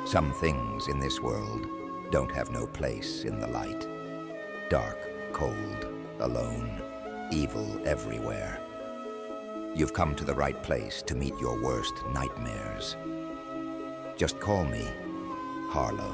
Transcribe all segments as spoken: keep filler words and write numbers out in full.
Some things in this world don't have no place in the light. Dark, cold, alone, evil everywhere. You've come to the right place to meet your worst nightmares. Just call me Harlow.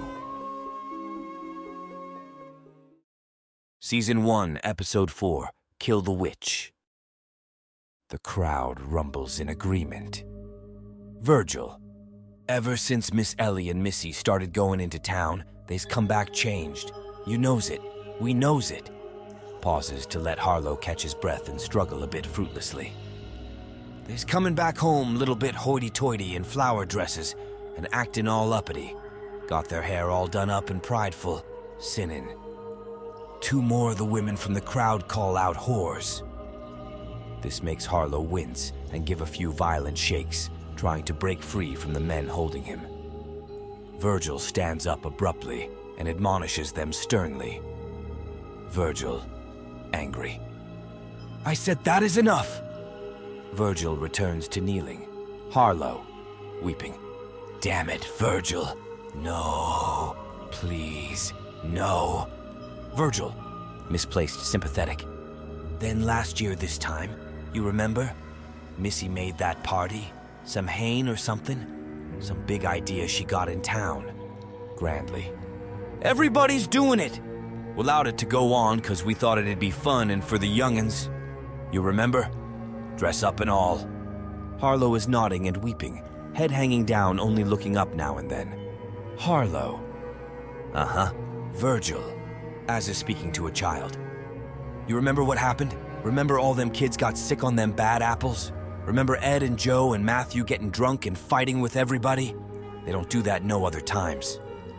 Season one, Episode four, Kill the Witch. The crowd rumbles in agreement. Virgil. Ever since Miss Ellie and Missy started going into town, they's come back changed. You knows it. We knows it. Pauses to let Harlow catch his breath and struggle a bit fruitlessly. They's coming back home little bit hoity-toity in flower dresses and acting all uppity. Got their hair all done up and prideful, sinning. Two more of the women from the crowd call out whores. This makes Harlow wince and give a few violent shakes, trying to break free from the men holding him. Virgil stands up abruptly and admonishes them sternly. Virgil, angry. I said that is enough! Virgil returns to kneeling. Harlow, weeping. Damn it, Virgil. No, please, no. Virgil, misplaced sympathetic. Then last year this time, you remember? Missy made that party, some hayne or something? Some big idea she got in town. Grandly. Everybody's doing it! We allowed it to go on because we thought it'd be fun and for the young'uns. You remember? Dress up and all. Harlow is nodding and weeping, head hanging down, only looking up now and then. Harlow. Uh-huh. Virgil, as is speaking to a child. You remember what happened? Remember all them kids got sick on them bad apples? Remember Ed and Joe and Matthew getting drunk and fighting with everybody? They don't do that no other times.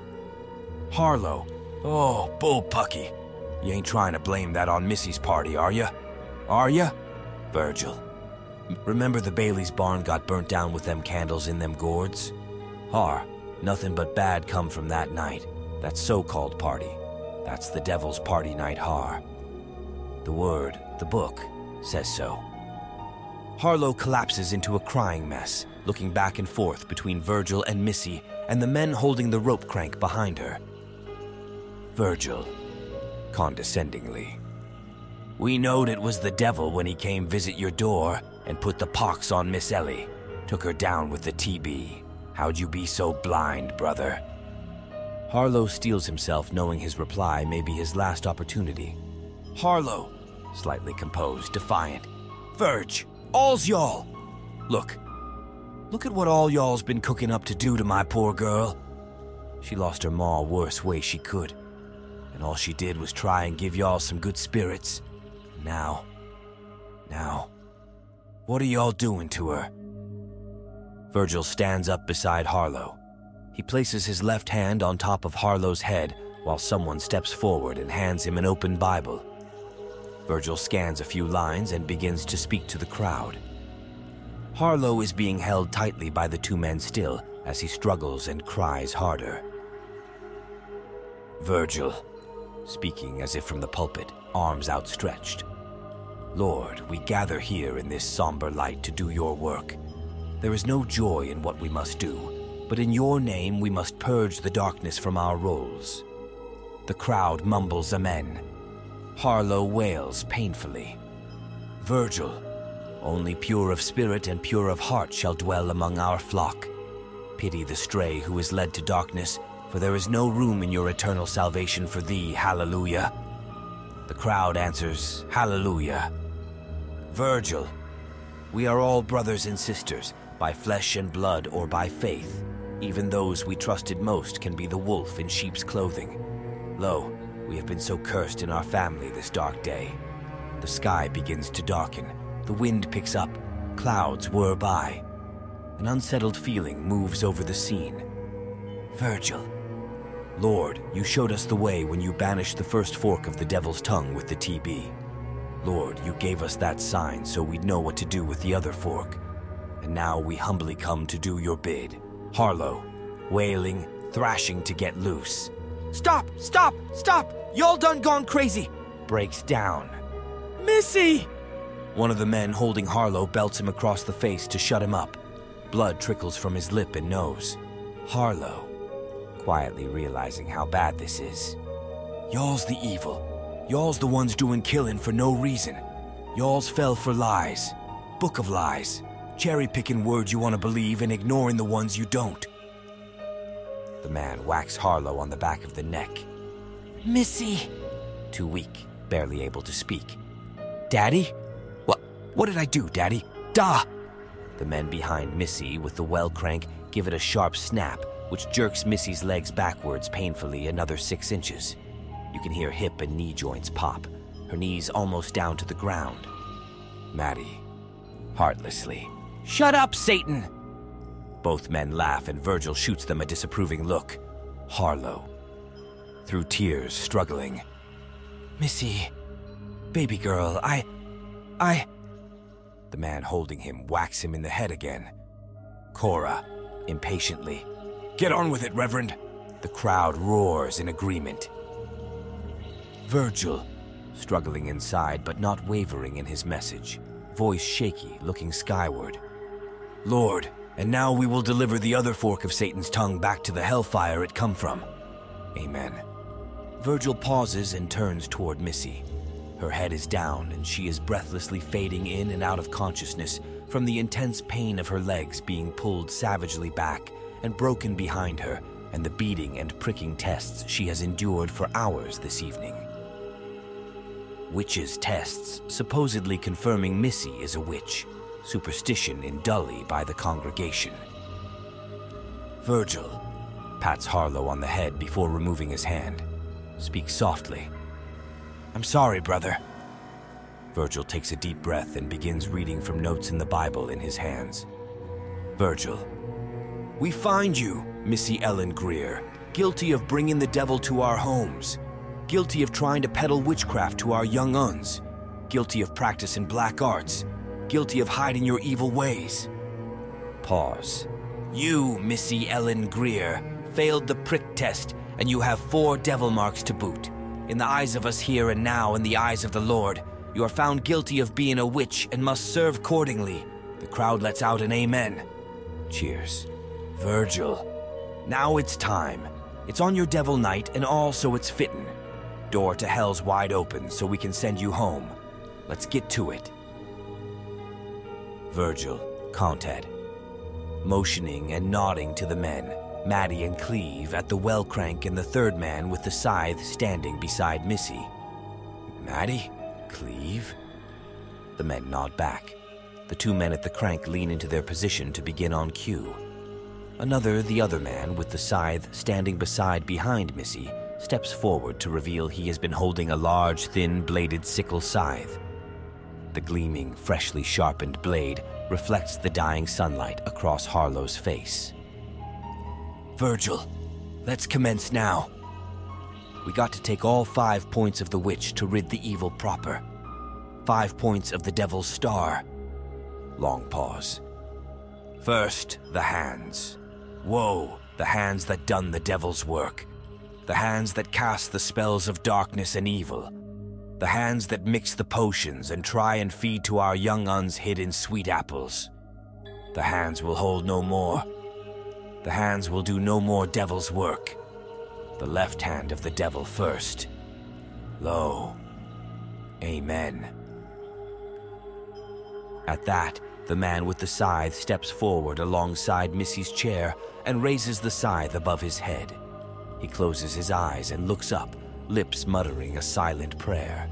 Harlow. Oh, bullpucky. You ain't trying to blame that on Missy's party, are ya? Are ya? Virgil. Remember the Bailey's barn got burnt down with them candles in them gourds? Har, nothing but bad come from that night. That so-called party. That's the devil's party night, Har. The word, the book, says so. Harlow collapses into a crying mess, looking back and forth between Virgil and Missy and the men holding the rope crank behind her. Virgil, condescendingly. We knowed it was the devil when he came visit your door and put the pox on Miss Ellie. Took her down with the T B. How'd you be so blind, brother? Harlow steels himself, knowing his reply may be his last opportunity. Harlow, slightly composed, defiant. Virg, all's y'all. Look. Look at what all y'all's been cooking up to do to my poor girl. She lost her ma worst way she could. And all she did was try and give y'all some good spirits. Now, now, what are y'all doing to her? Virgil stands up beside Harlow. He places his left hand on top of Harlow's head while someone steps forward and hands him an open Bible. Virgil scans a few lines and begins to speak to the crowd. Harlow is being held tightly by the two men still as he struggles and cries harder. Virgil, speaking as if from the pulpit, arms outstretched. Lord, we gather here in this somber light to do your work. There is no joy in what we must do, but in your name we must purge the darkness from our roles. The crowd mumbles amen. Harlow wails painfully. Virgil, only pure of spirit and pure of heart shall dwell among our flock. Pity the stray who is led to darkness, for there is no room in your eternal salvation for thee, hallelujah. The crowd answers, hallelujah. Virgil, we are all brothers and sisters, by flesh and blood or by faith. Even those we trusted most can be the wolf in sheep's clothing. Lo, we have been so cursed in our family this dark day. The sky begins to darken, the wind picks up, clouds whir by. An unsettled feeling moves over the scene. Virgil, Lord, you showed us the way when you banished the first fork of the devil's tongue with the T B. Lord, you gave us that sign so we'd know what to do with the other fork. And now we humbly come to do your bid. Harlow, wailing, thrashing to get loose. Stop! Stop! Stop! Y'all done gone crazy! Breaks down. Missy! One of the men holding Harlow belts him across the face to shut him up. Blood trickles from his lip and nose. Harlow, quietly realizing how bad this is. Y'all's the evil. Y'all's the ones doing killing for no reason. Y'all's fell for lies. Book of lies. Cherry-picking words you want to believe and ignoring the ones you don't. The man whacks Harlow on the back of the neck. Missy! Too weak, barely able to speak. Daddy? What, what did I do, Daddy? Da! The men behind Missy with the well crank give it a sharp snap, which jerks Missy's legs backwards painfully another six inches. You can hear hip and knee joints pop, her knees almost down to the ground. Maddie, heartlessly, Shut up, Satan! Both men laugh and Virgil shoots them a disapproving look. Harlow, through tears, struggling. Missy, baby girl, I... I... The man holding him whacks him in the head again. Cora, impatiently. Get on with it, Reverend. The crowd roars in agreement. Virgil, struggling inside but not wavering in his message, voice shaky, looking skyward. Lord, and now we will deliver the other fork of Satan's tongue back to the hellfire it come from. Amen. Virgil pauses and turns toward Missy. Her head is down and she is breathlessly fading in and out of consciousness from the intense pain of her legs being pulled savagely back and broken behind her and the beating and pricking tests she has endured for hours this evening. Witches' tests supposedly confirming Missy is a witch, superstition in dully by the congregation. Virgil pats Harlow on the head before removing his hand, speaks softly. I'm sorry, brother. Virgil takes a deep breath and begins reading from notes in the Bible in his hands. Virgil, we find you, Missy Ellen Greer, guilty of bringing the devil to our homes, guilty of trying to peddle witchcraft to our young uns, guilty of practicing black arts, guilty of hiding your evil ways. Pause. You, Missy Ellen Greer, failed the prick test, and you have four devil marks to boot. In the eyes of us here and now, in the eyes of the Lord, you are found guilty of being a witch and must serve accordingly. The crowd lets out an amen. Cheers. Virgil, now it's time. It's on your devil night and all so it's fittin'. Door to hell's wide open so we can send you home. Let's get to it. Virgil, Conted, motioning and nodding to the men, Maddie and Cleve at the well crank and the third man with the scythe standing beside Missy. Maddie? Cleve? The men nod back. The two men at the crank lean into their position to begin on cue. Another, the other man with the scythe standing beside behind Missy, steps forward to reveal he has been holding a large, thin-bladed sickle scythe. The gleaming, freshly sharpened blade reflects the dying sunlight across Harlow's face. Virgil, let's commence now. We got to take all five points of the witch to rid the evil proper. Five points of the devil's star. Long pause. First, the hands. Woe, the hands that done the devil's work. The hands that cast the spells of darkness and evil. The hands that mix the potions and try and feed to our young uns hidden sweet apples. The hands will hold no more. The hands will do no more devil's work. The left hand of the devil first. Lo, amen. At that, the man with the scythe steps forward alongside Missy's chair and raises the scythe above his head. He closes his eyes and looks up, lips muttering a silent prayer.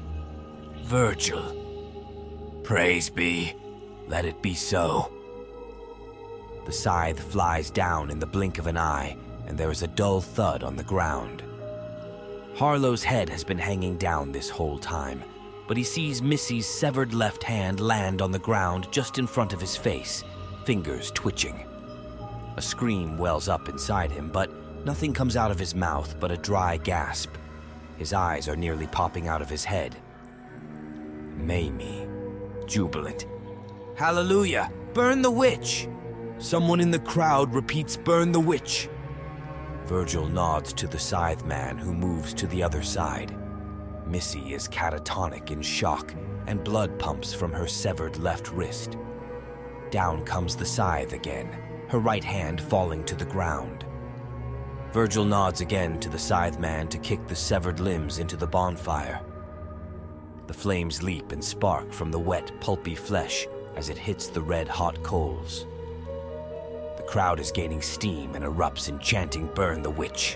Virgil, praise be, let it be so. The scythe flies down in the blink of an eye, and there is a dull thud on the ground. Harlow's head has been hanging down this whole time, but he sees Missy's severed left hand land on the ground just in front of his face, fingers twitching. A scream wells up inside him, but nothing comes out of his mouth but a dry gasp. His eyes are nearly popping out of his head. Mamie, jubilant. Hallelujah! Burn the witch! Someone in the crowd repeats, burn the witch! Virgil nods to the scythe man who moves to the other side. Missy is catatonic in shock, and blood pumps from her severed left wrist. Down comes the scythe again, her right hand falling to the ground. Virgil nods again to the scythe man to kick the severed limbs into the bonfire. The flames leap and spark from the wet, pulpy flesh as it hits the red-hot coals. The crowd is gaining steam and erupts in chanting "Burn the witch."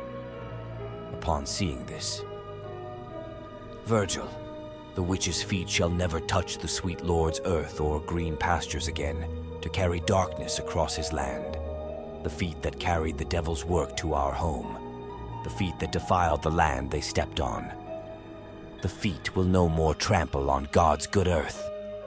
Upon seeing this, Virgil, the witch's feet shall never touch the sweet Lord's earth or green pastures again, to carry darkness across his land. The feet that carried the devil's work to our home. The feet that defiled the land they stepped on. The feet will no more trample on God's good earth.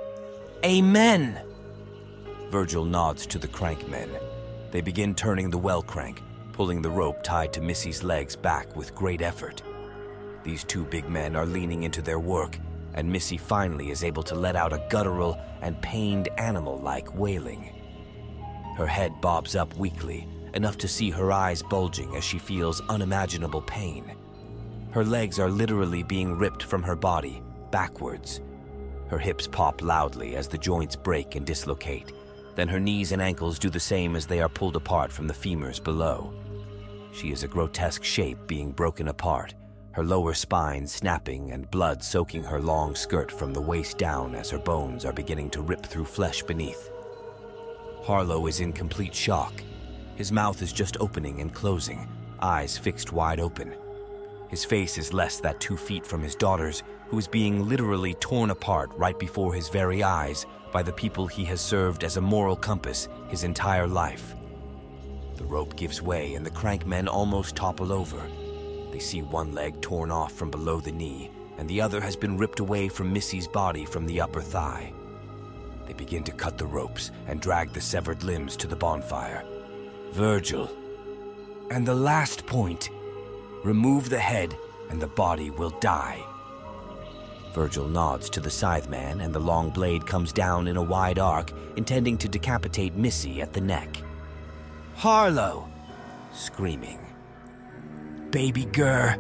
Amen! Virgil nods to the crank men. They begin turning the well crank, pulling the rope tied to Missy's legs back with great effort. These two big men are leaning into their work, and Missy finally is able to let out a guttural and pained animal-like wailing. Her head bobs up weakly, enough to see her eyes bulging as she feels unimaginable pain. Her legs are literally being ripped from her body, backwards. Her hips pop loudly as the joints break and dislocate. Then her knees and ankles do the same as they are pulled apart from the femurs below. She is a grotesque shape being broken apart, her lower spine snapping and blood soaking her long skirt from the waist down as her bones are beginning to rip through flesh beneath. Harlow is in complete shock. His mouth is just opening and closing, eyes fixed wide open. His face is less than two feet from his daughter's, who is being literally torn apart right before his very eyes by the people he has served as a moral compass his entire life. The rope gives way and the crank men almost topple over. They see one leg torn off from below the knee, and the other has been ripped away from Missy's body from the upper thigh. They begin to cut the ropes and drag the severed limbs to the bonfire. Virgil. And the last point. Remove the head and the body will die. Virgil nods to the scythe man and the long blade comes down in a wide arc, intending to decapitate Missy at the neck. Harlow! Screaming. Baby Gurr!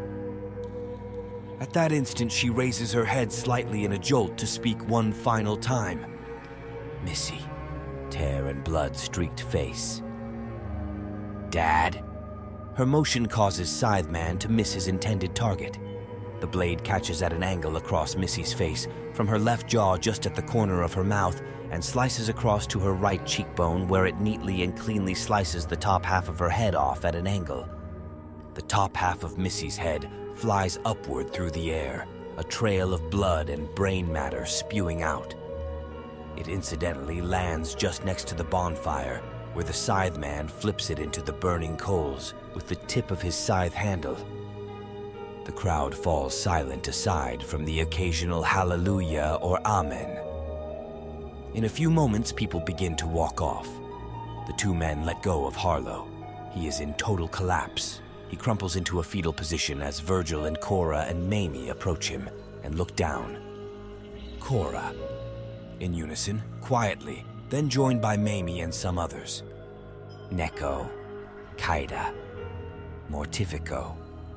At that instant, she raises her head slightly in a jolt to speak one final time. Missy, tear and blood-streaked face. Dad? Her motion causes Scytheman to miss his intended target. The blade catches at an angle across Missy's face, from her left jaw just at the corner of her mouth, and slices across to her right cheekbone where it neatly and cleanly slices the top half of her head off at an angle. The top half of Missy's head flies upward through the air, a trail of blood and brain matter spewing out. It incidentally lands just next to the bonfire, where the scythe man flips it into the burning coals with the tip of his scythe handle. The crowd falls silent aside from the occasional hallelujah or amen. In a few moments, people begin to walk off. The two men let go of Harlow. He is in total collapse. He crumples into a fetal position as Virgil and Cora and Mamie approach him and look down. Cora, in unison, quietly, then joined by Mamie and some others. Neko, Kaida, Mortifico.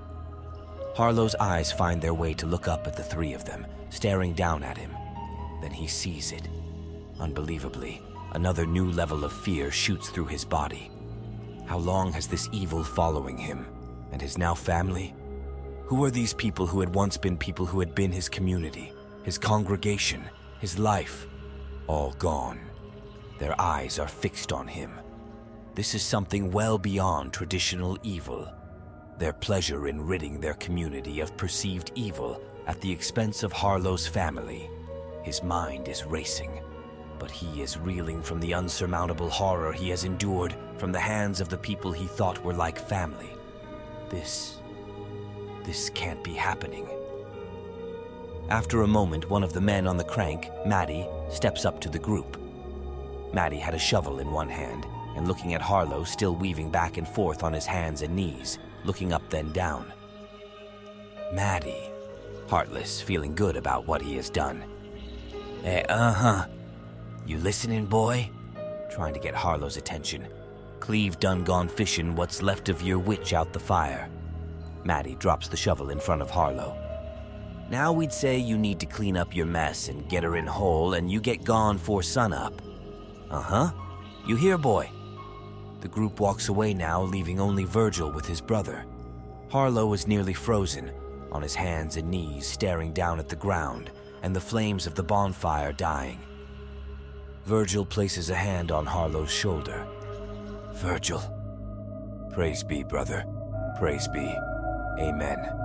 Harlow's eyes find their way to look up at the three of them, staring down at him. Then he sees it. Unbelievably, another new level of fear shoots through his body. How long has this evil following him, and his now family? Who are these people who had once been people who had been his community, his congregation, his life? All gone. Their eyes are fixed on him. This is something well beyond traditional evil. Their pleasure in ridding their community of perceived evil at the expense of Harlow's family. His mind is racing, but he is reeling from the unsurmountable horror he has endured from the hands of the people he thought were like family. This... this can't be happening. After a moment, one of the men on the crank, Maddie, steps up to the group. Maddie had a shovel in one hand, and looking at Harlow still weaving back and forth on his hands and knees, looking up then down. Maddie, heartless, feeling good about what he has done. Eh, uh-huh. You listening, boy? Trying to get Harlow's attention. Cleve done gone fishing what's left of your witch out the fire. Maddie drops the shovel in front of Harlow. Now we'd say you need to clean up your mess and get her in whole, and you get gone for sunup. Uh-huh. You hear, boy? The group walks away now, leaving only Virgil with his brother. Harlow is nearly frozen, on his hands and knees, staring down at the ground and the flames of the bonfire dying. Virgil places a hand on Harlow's shoulder. Virgil. Praise be, brother. Praise be. Amen.